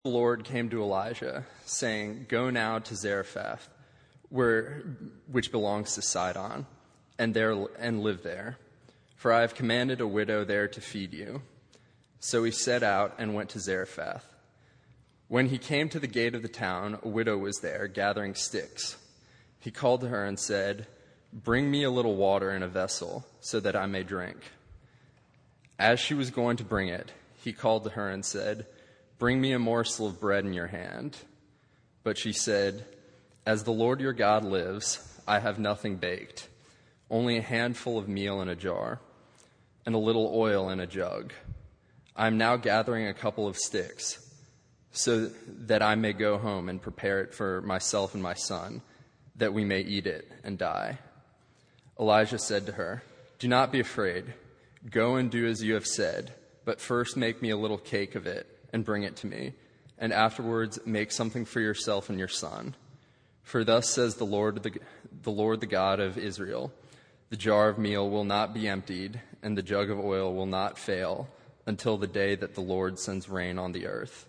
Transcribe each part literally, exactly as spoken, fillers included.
The Lord came to Elijah, saying, "Go now to Zarephath, where, which belongs to Sidon, and there and live there, for I have commanded a widow there to feed you." So he set out and went to Zarephath. When he came to the gate of the town, a widow was there, gathering sticks. He called to her and said, "Bring me a little water in a vessel, so that I may drink." As she was going to bring it, he called to her and said, "Bring me a morsel of bread in your hand." But she said, "As the Lord your God lives, I have nothing baked, only a handful of meal in a jar, and a little oil in a jug. I am now gathering a couple of sticks, so that I may go home and prepare it for myself and my son, that we may eat it and die." Elijah said to her, "Do not be afraid. Go and do as you have said, but first make me a little cake of it and bring it to me, and afterwards make something for yourself and your son. For thus says the Lord, the, the Lord, the God of Israel, the jar of meal will not be emptied, and the jug of oil will not fail until the day that the Lord sends rain on the earth."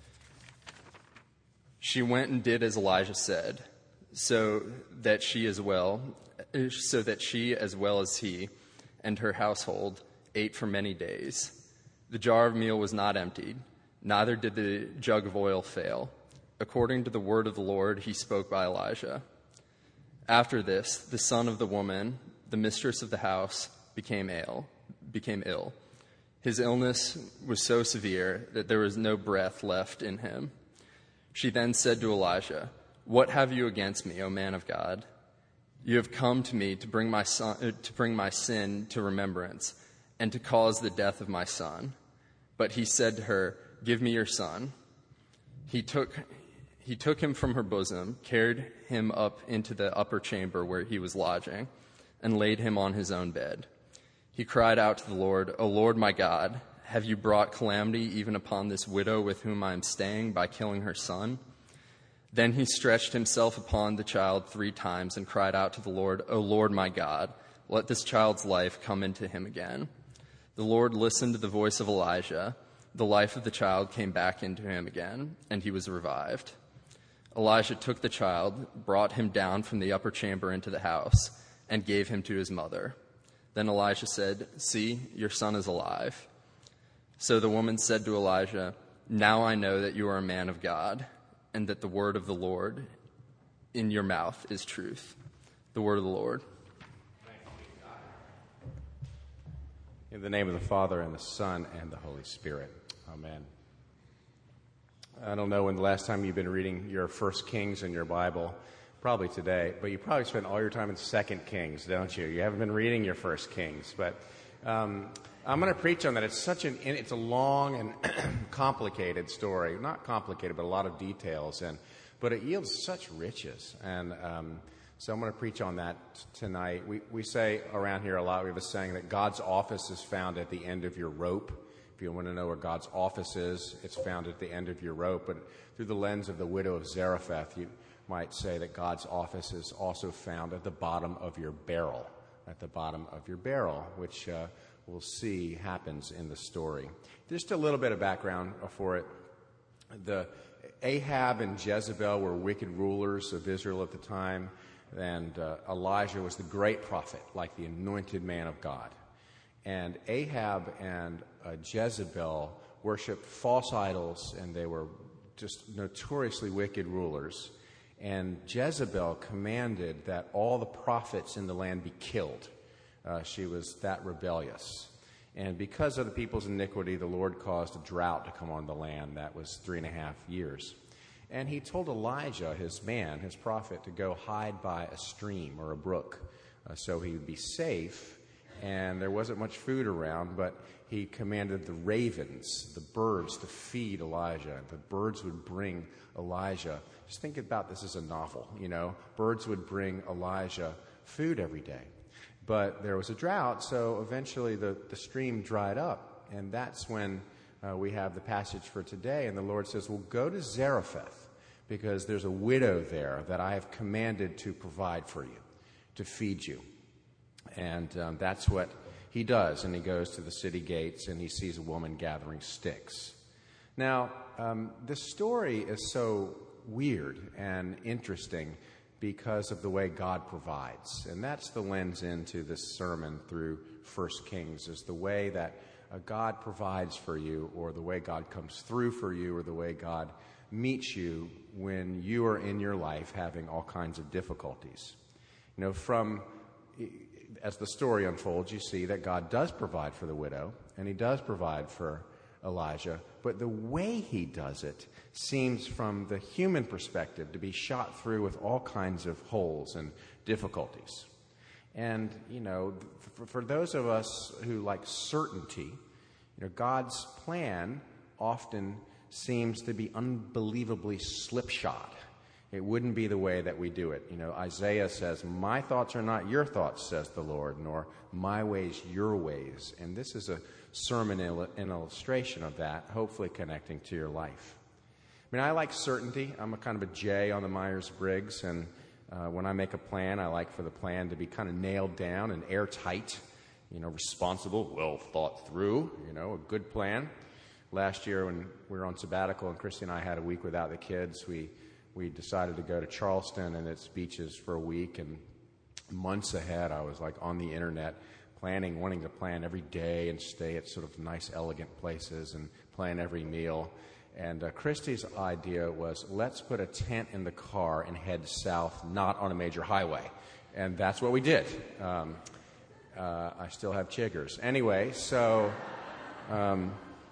She went and did as Elijah said, so that she as well, so that she as well as he and her household ate for many days. The jar of meal was not emptied, neither did the jug of oil fail, according to the word of the Lord he spoke by Elijah. After this, the son of the woman, the mistress of the house, became ill. Became ill. His illness was so severe that there was no breath left in him. She then said to Elijah, "What have you against me, O man of God? You have come to me to bring my son, to bring my sin to remembrance, and to cause the death of my son." But he said to her, "Give me your son." He took he took him from her bosom, carried him up into the upper chamber where he was lodging, and laid him on his own bed. He cried out to the Lord, "O Lord my God, have you brought calamity even upon this widow with whom I am staying by killing her son?" Then he stretched himself upon the child three times and cried out to the Lord, "O Lord my God, let this child's life come into him again." The Lord listened to the voice of Elijah. The life of the child came back into him again, and he was revived. Elijah took the child, brought him down from the upper chamber into the house, and gave him to his mother. Then Elijah said, "See, your son is alive." So the woman said to Elijah, "Now I know that you are a man of God, and that the word of the Lord in your mouth is truth." The word of the Lord. In the name of the Father, and the Son, and the Holy Spirit. Amen. I don't know when the last time you've been reading your First Kings in your Bible, probably today, but you probably spend all your time in Second Kings, don't you? You haven't been reading your First Kings, but um, I'm going to preach on that. It's such an it's a long and complicated story. Not complicated, but a lot of details, and but it yields such riches. And um, so I'm going to preach on that tonight. We we say around here a lot. We have a saying that God's office is found at the end of your rope. If you want to know where God's office is, it's found at the end of your rope. But through the lens of the widow of Zarephath, you might say that God's office is also found at the bottom of your barrel, at the bottom of your barrel, which uh, we'll see happens in the story. Just a little bit of background for it. The Ahab and Jezebel were wicked rulers of Israel at the time, and uh, Elijah was the great prophet, like the anointed man of God. And Ahab and uh, Jezebel worshipped false idols, and they were just notoriously wicked rulers. And Jezebel commanded that all the prophets in the land be killed. Uh, she was that rebellious. And because of the people's iniquity, the Lord caused a drought to come on the land. That was three and a half years. And he told Elijah, his man, his prophet, to go hide by a stream or a brook uh, so he would be safe. And there wasn't much food around, but he commanded the ravens, the birds, to feed Elijah. The birds would bring Elijah. Just think about this as a novel, you know. Birds would bring Elijah food every day. But there was a drought, so eventually the, the stream dried up. And that's when uh, we have the passage for today. And the Lord says, well, go to Zarephath, because there's a widow there that I have commanded to provide for you, to feed you. And um, that's what he does. And he goes to the city gates, and he sees a woman gathering sticks. Now, um, this story is so weird and interesting because of the way God provides. And that's the lens into this sermon through First Kings, is the way that uh, God provides for you, or the way God comes through for you, or the way God meets you when you are in your life having all kinds of difficulties. You know, from as the story unfolds, you see that God does provide for the widow, and he does provide for Elijah, but the way he does it seems, from the human perspective, to be shot through with all kinds of holes and difficulties. And, you know, for, for those of us who like certainty, you know, God's plan often seems to be unbelievably slipshod. It wouldn't be the way that we do it. You know, Isaiah says, "My thoughts are not your thoughts, says the Lord, nor my ways your ways." And this is a sermon, an illustration of that, hopefully connecting to your life. I mean, I like certainty. I'm a kind of a J on the Myers-Briggs, and uh, when I make a plan, I like for the plan to be kind of nailed down and airtight, you know, responsible, well thought through, you know, a good plan. Last year when we were on sabbatical and Christy and I had a week without the kids, we we decided to go to Charleston and its beaches for a week, and months ahead I was like on the internet planning, wanting to plan every day and stay at sort of nice, elegant places and plan every meal. And uh, Christy's idea was, let's put a tent in the car and head south, not on a major highway. And that's what we did. Um, uh, I still have chiggers. Anyway, so, um,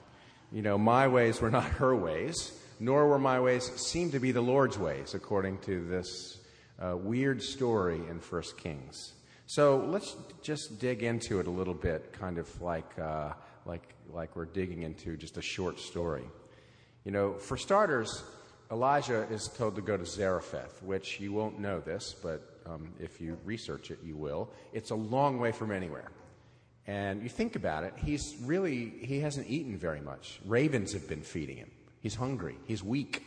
you know, my ways were not her ways, nor were my ways seem to be the Lord's ways, according to this uh, weird story in First Kings. So let's just dig into it a little bit, kind of like uh, like like we're digging into just a short story. You know, for starters, Elijah is told to go to Zarephath, which you won't know this, but um, if you research it, you will. It's a long way from anywhere. And you think about it, he's really, he hasn't eaten very much. Ravens have been feeding him. He's hungry. He's weak.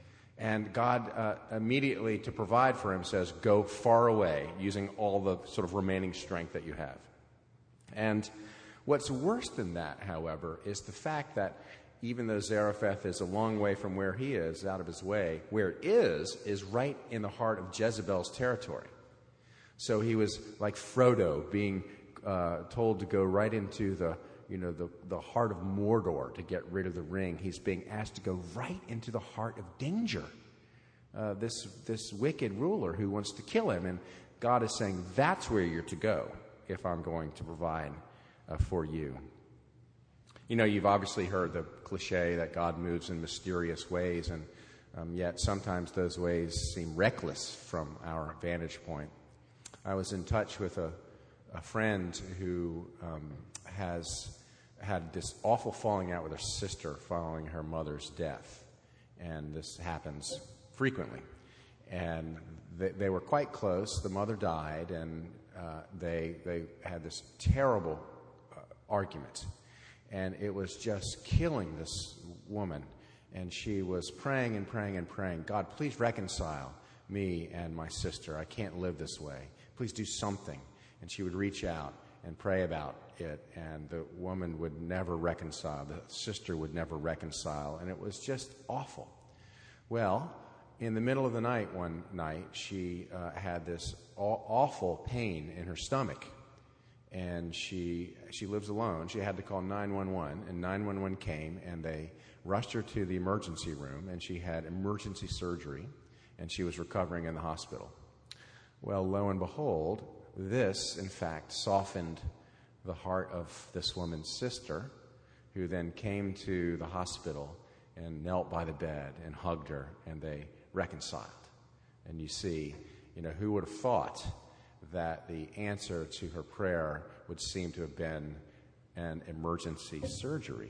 And God uh, immediately, to provide for him, says, go far away, using all the sort of remaining strength that you have. And what's worse than that, however, is the fact that even though Zarephath is a long way from where he is, out of his way, where it is, is right in the heart of Jezebel's territory. So he was like Frodo, being uh, told to go right into the you know, the, the heart of Mordor to get rid of the ring. He's being asked to go right into the heart of danger. Uh, this, this wicked ruler who wants to kill him. And God is saying, that's where you're to go if I'm going to provide uh, for you. You know, you've obviously heard the cliche that God moves in mysterious ways, and um, yet sometimes those ways seem reckless from our vantage point. I was in touch with a, a friend who um, has had this awful falling out with her sister following her mother's death. And this happens frequently. And they, they were quite close. The mother died, and uh, they, they had this terrible uh, argument. And it was just killing this woman. And she was praying and praying and praying, God, please reconcile me and my sister. I can't live this way. Please do something. And she would reach out and pray about it, and the woman would never reconcile. The sister would never reconcile, and it was just awful. Well, in the middle of the night one night, she uh, had this aw- awful pain in her stomach, and she she lives alone. She had to call nine one one, and nine one one came, and they rushed her to the emergency room, and she had emergency surgery, and she was recovering in the hospital. Well, lo and behold, this, in fact, softened the heart of this woman's sister, who then came to the hospital and knelt by the bed and hugged her, and they reconciled. And you see, you know, who would have thought that the answer to her prayer would seem to have been an emergency surgery?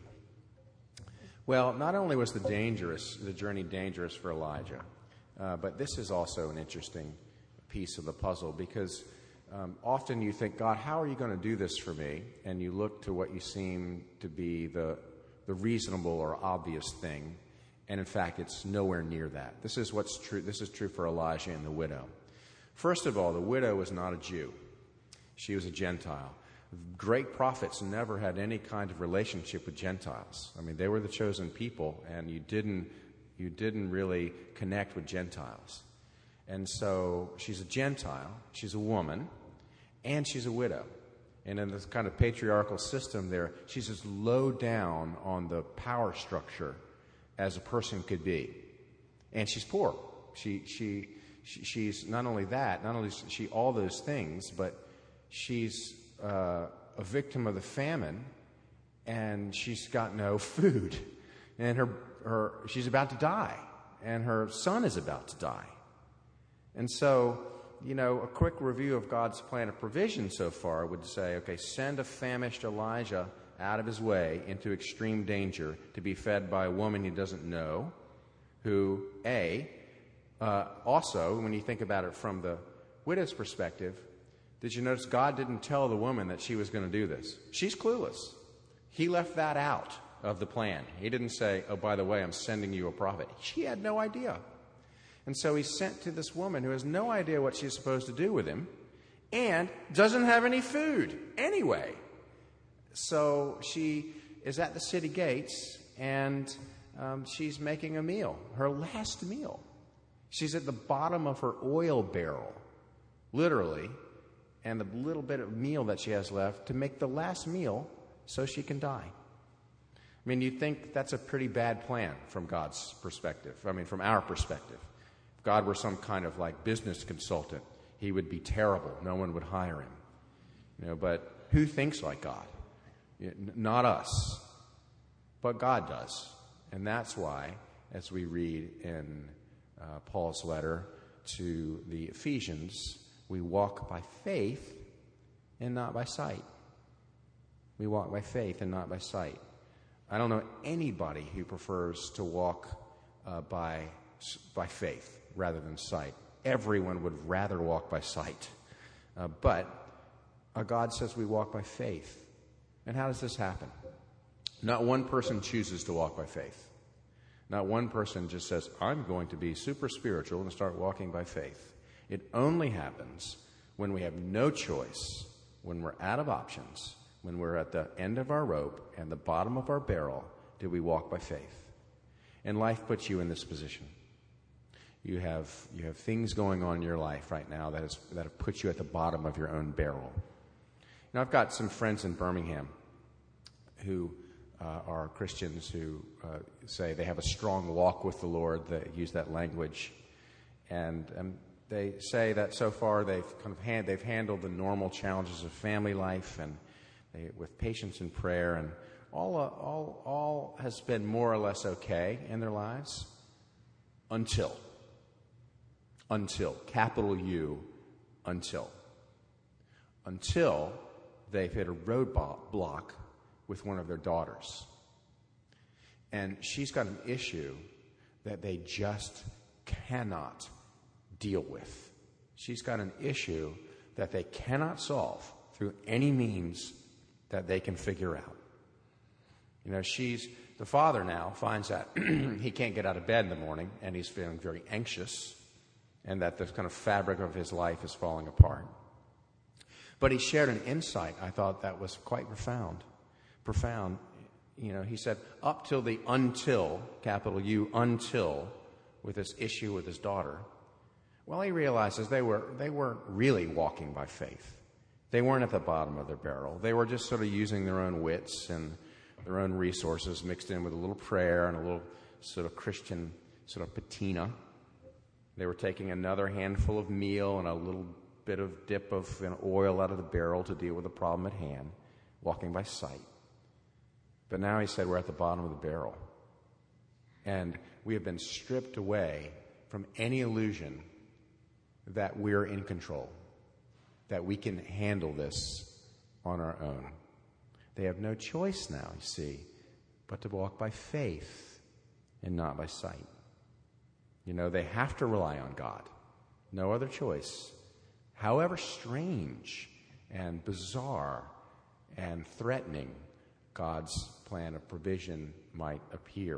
Well, not only was the dangerous, the journey dangerous for Elijah, uh, but this is also an interesting piece of the puzzle, because Um, often you think, God, how are you going to do this for me? And you look to what you seem to be the, the reasonable or obvious thing. And in fact, it's nowhere near that. This is what's true. This is true for Elijah and the widow. First of all, the widow was not a Jew. She was a Gentile. Great prophets never had any kind of relationship with Gentiles. I mean, they were the chosen people, and you didn't you didn't really connect with Gentiles. And so she's a Gentile, she's a woman, and she's a widow. And in this kind of patriarchal system there, she's as low down on the power structure as a person could be. And she's poor. She she, she she's not only that, not only is she all those things, but she's uh, a victim of the famine, and she's got no food. And her her she's about to die, and her son is about to die. And so, you know, a quick review of God's plan of provision so far would say, okay, send a famished Elijah out of his way into extreme danger to be fed by a woman he doesn't know, who, A, uh, also, when you think about it from the widow's perspective, did you notice God didn't tell the woman that she was going to do this? She's clueless. He left that out of the plan. He didn't say, oh, by the way, I'm sending you a prophet. She had no idea. And so he's sent to this woman who has no idea what she's supposed to do with him and doesn't have any food anyway. So she is at the city gates, and um, she's making a meal, her last meal. She's at the bottom of her oil barrel, literally, and the little bit of meal that she has left to make the last meal so she can die. I mean, you'd think that's a pretty bad plan from God's perspective. I mean, from our perspective. If God were some kind of like business consultant, he would be terrible. No one would hire him. You know, but who thinks like God? Not us, but God does. And that's why, as we read in uh, Paul's letter to the Ephesians, we walk by faith and not by sight. We walk by faith and not by sight. I don't know anybody who prefers to walk uh, by by faith rather than sight. Everyone would rather walk by sight. Uh, but uh, God says we walk by faith. And how does this happen? Not one person chooses to walk by faith. Not one person just says, I'm going to be super spiritual and start walking by faith. It only happens when we have no choice, when we're out of options, when we're at the end of our rope and the bottom of our barrel, do we walk by faith. And life puts you in this position. You have you have things going on in your life right now that, is, that have put you at the bottom of your own barrel. Now, I've got some friends in Birmingham who uh, are Christians who uh, say they have a strong walk with the Lord. They use that language. And um, they say that so far they've kind of hand, they've handled the normal challenges of family life and they, with patience and prayer, and all, uh, all, all has been more or less okay in their lives until, until, capital U, until, until they've hit a roadblock with one of their daughters. And she's got an issue that they just cannot deal with. She's got an issue that they cannot solve through any means that they can figure out. You know, she's, the father now finds that he can't get out of bed in the morning, and he's feeling very anxious, and that the kind of fabric of his life is falling apart. But he shared an insight I thought that was quite profound. Profound. You know, he said, up till the until, capital U, until, with this issue with his daughter, well, he realizes they were they weren't really walking by faith. They weren't at the bottom of their barrel. They were just sort of using their own wits and their own resources mixed in with a little prayer and a little sort of Christian sort of patina. They were taking another handful of meal and a little bit of dip of you know, oil out of the barrel to deal with the problem at hand, walking by sight. But now he said we're at the bottom of the barrel. And we have been stripped away from any illusion that we're in control, that we can handle this on our own. They have no choice now, you see, but to walk by faith and not by sight. You know, they have to rely on God. No other choice. However strange and bizarre and threatening God's plan of provision might appear.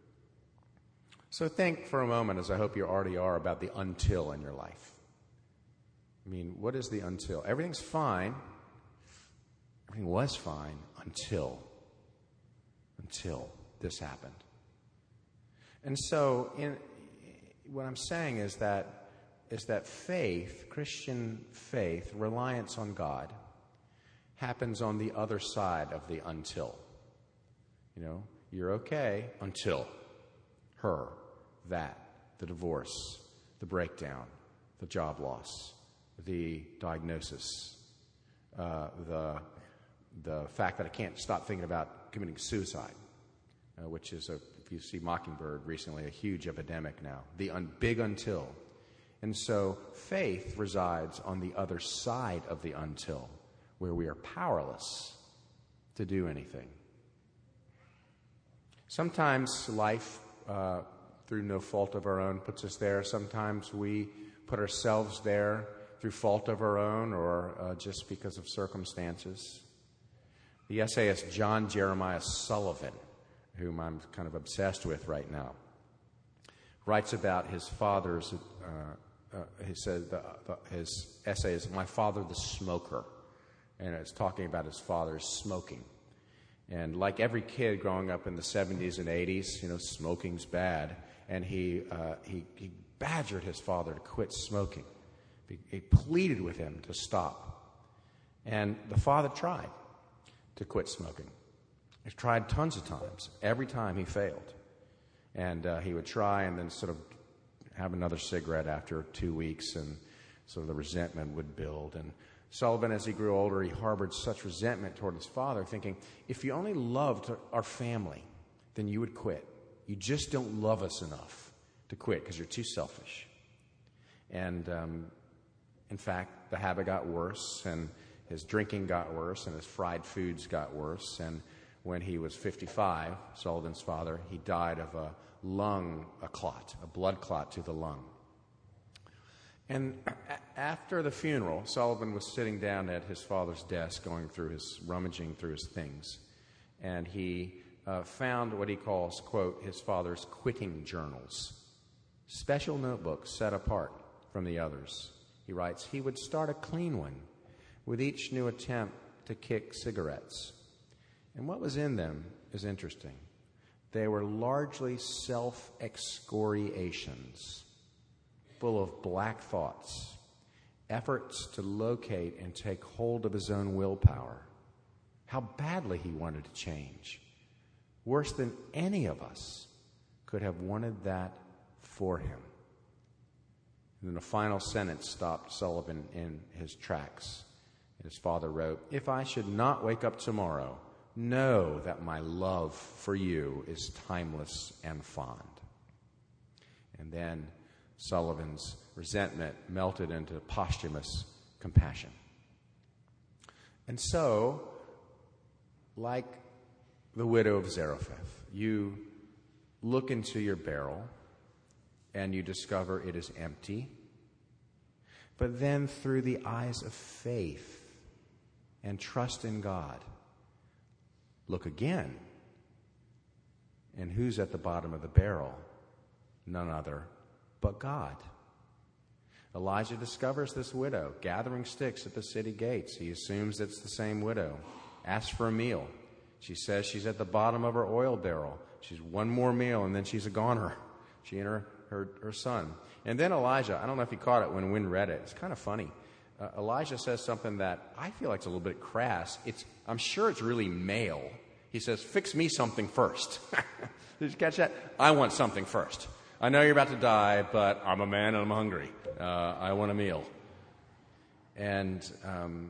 So think for a moment, as I hope you already are, about the until in your life. I mean, what is the until? Everything's fine. Everything was fine until, until this happened. And so in, what I'm saying is that is that faith, Christian faith, reliance on God, happens on the other side of the until. You know, you're okay until her, that, the divorce, the breakdown, the job loss, the diagnosis, uh, the the fact that I can't stop thinking about committing suicide, uh, which is, a, if you see Mockingbird recently, a huge epidemic now. The un, big until. And so faith resides on the other side of the until, where we are powerless to do anything. Sometimes life, uh, through no fault of our own, puts us there. Sometimes we put ourselves there through fault of our own or uh, just because of circumstances. The essayist John Jeremiah Sullivan, whom I'm kind of obsessed with right now, writes about his father's, uh, uh, he said, the, the, his essay is My Father the Smoker, and it's talking about his father's smoking. And like every kid growing up in the seventies and eighties, you know, smoking's bad, and he, uh, he, he badgered his father to quit smoking. He, he pleaded with him to stop. And the father tried to quit smoking. He tried tons of times. Every time he failed. And uh, he would try and then sort of have another cigarette after two weeks, and so the resentment would build. And Sullivan, as he grew older, he harbored such resentment toward his father, thinking, if you only loved our family, then you would quit. You just don't love us enough to quit because you're too selfish. And um, in fact, the habit got worse, and his drinking got worse, and his fried foods got worse. And when he was fifty-five, Sullivan's father, he died of a lung, a clot, a blood clot to the lung. And a- after the funeral, Sullivan was sitting down at his father's desk, going through his, rummaging through his things. And he uh, found what he calls, quote, his father's quitting journals, special notebooks set apart from the others. He writes, he would start a clean one with each new attempt to kick cigarettes. And what was in them is interesting. They were largely self-excoriations, full of black thoughts, efforts to locate and take hold of his own willpower, how badly he wanted to change, worse than any of us could have wanted that for him. And then the final sentence stopped Sullivan in his tracks. His father wrote, if I should not wake up tomorrow, know that my love for you is timeless and fond. And then Sullivan's resentment melted into posthumous compassion. And so, like the widow of Zarephath, you look into your barrel and you discover it is empty. But then through the eyes of faith and trust in God, look again. And who's at the bottom of the barrel? None other but God. Elijah discovers this widow gathering sticks at the city gates. He assumes it's the same widow. Asks for a meal. She says she's at the bottom of her oil barrel. She's one more meal and then she's a goner. She and her, her, her son. And then Elijah, I don't know if you caught it when Wynn read it. It's kind of funny. Uh, Elijah says something that I feel like it's a little bit crass. It's, I'm sure it's really male. He says, fix me something first. Did you catch that? I want something first. I know you're about to die, but I'm a man and I'm hungry. Uh, I want a meal. And um,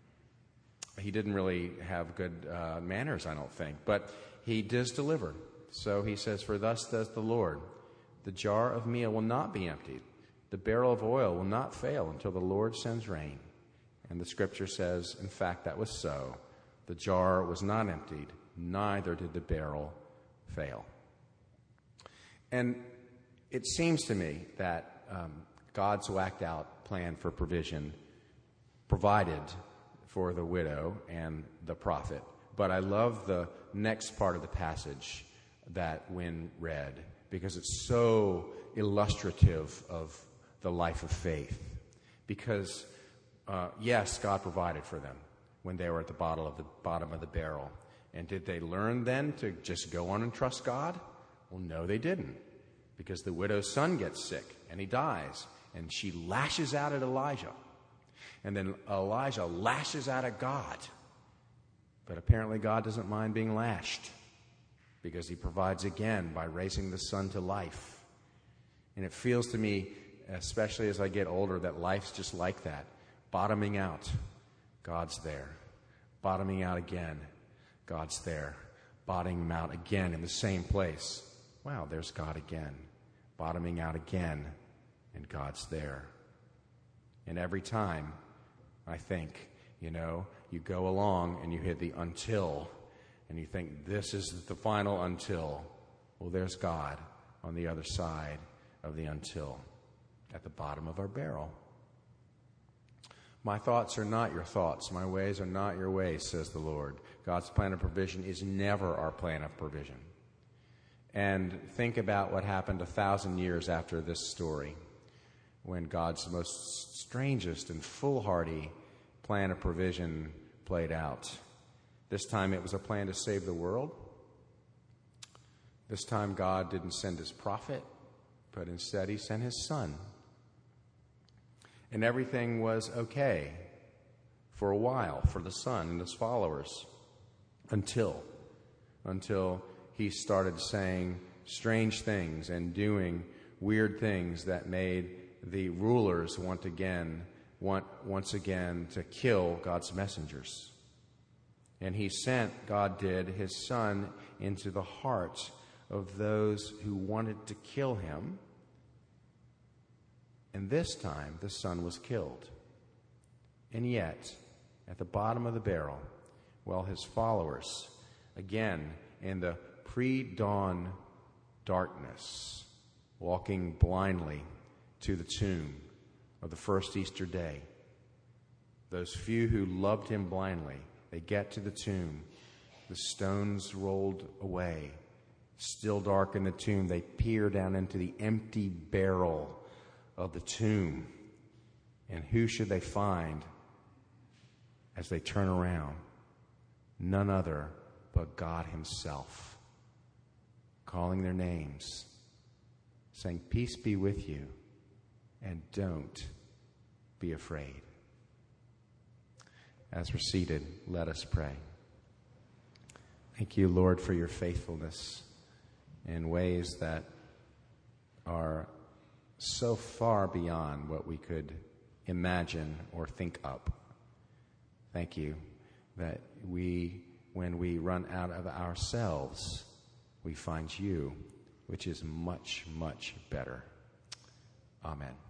he didn't really have good uh, manners, I don't think. But he does deliver. So he says, for thus says the Lord, the jar of meal will not be emptied. The barrel of oil will not fail until the Lord sends rain. And the scripture says, in fact, that was so. The jar was not emptied, neither did the barrel fail. And it seems to me that um, God's whacked out plan for provision provided for the widow and the prophet. But I love the next part of the passage that Wynn read, because it's so illustrative of the life of faith. Because, uh, yes, God provided for them. when they were at the bottom of the bottom of the barrel. And did they learn then to just go on and trust God? Well, no, they didn't, because the widow's son gets sick and he dies, and she lashes out at Elijah. And then Elijah lashes out at God. But apparently God doesn't mind being lashed, because he provides again by raising the son to life. And it feels to me, especially as I get older, that life's just like that. Bottoming out, God's there. Bottoming out again, God's there. Bottoming out again in the same place. Wow, there's God again. Bottoming out again, and God's there. And every time, I think, you know, you go along and you hit the until, and you think this is the final until. Well, there's God on the other side of the until, at the bottom of our barrel. My thoughts are not your thoughts. My ways are not your ways, says the Lord. God's plan of provision is never our plan of provision. And think about what happened a thousand years after this story, when God's most strangest and foolhardy plan of provision played out. This time it was a plan to save the world. This time God didn't send his prophet, but instead he sent his son. And everything was okay for a while for the son and his followers, until, until he started saying strange things and doing weird things that made the rulers want again, want once again to kill God's messengers. And he sent, God did, his son into the hearts of those who wanted to kill him. And this time, the son was killed. And yet, at the bottom of the barrel, well, his followers, again, in the pre-dawn darkness, walking blindly to the tomb of the first Easter day, those few who loved him blindly, they get to the tomb. The stones rolled away. Still dark in the tomb, they peer down into the empty barrel of the tomb. And who should they find as they turn around? None other but God himself, calling their names, saying, "Peace be with you, and don't be afraid." As we're seated, let us pray. Thank you, Lord, for your faithfulness in ways that are so far beyond what we could imagine or think up. Thank you that we, when we run out of ourselves, we find you, which is much, much better. Amen.